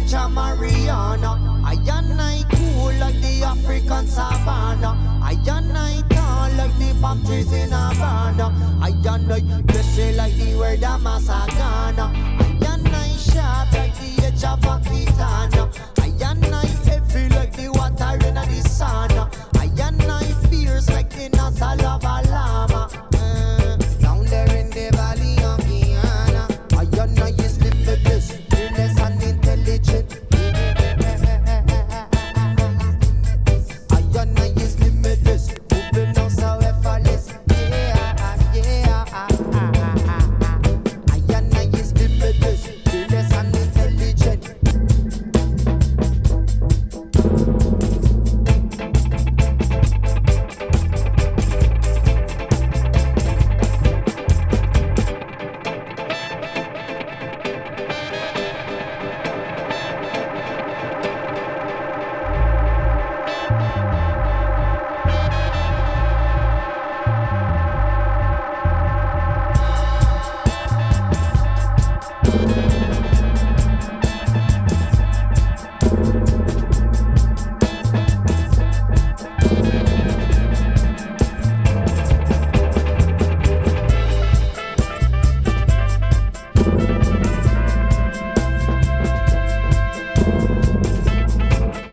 beach of Mariana. I and I cool like the African savannah. I and I tall like the palm trees in Havana. I and I blessed like the word of Masagana.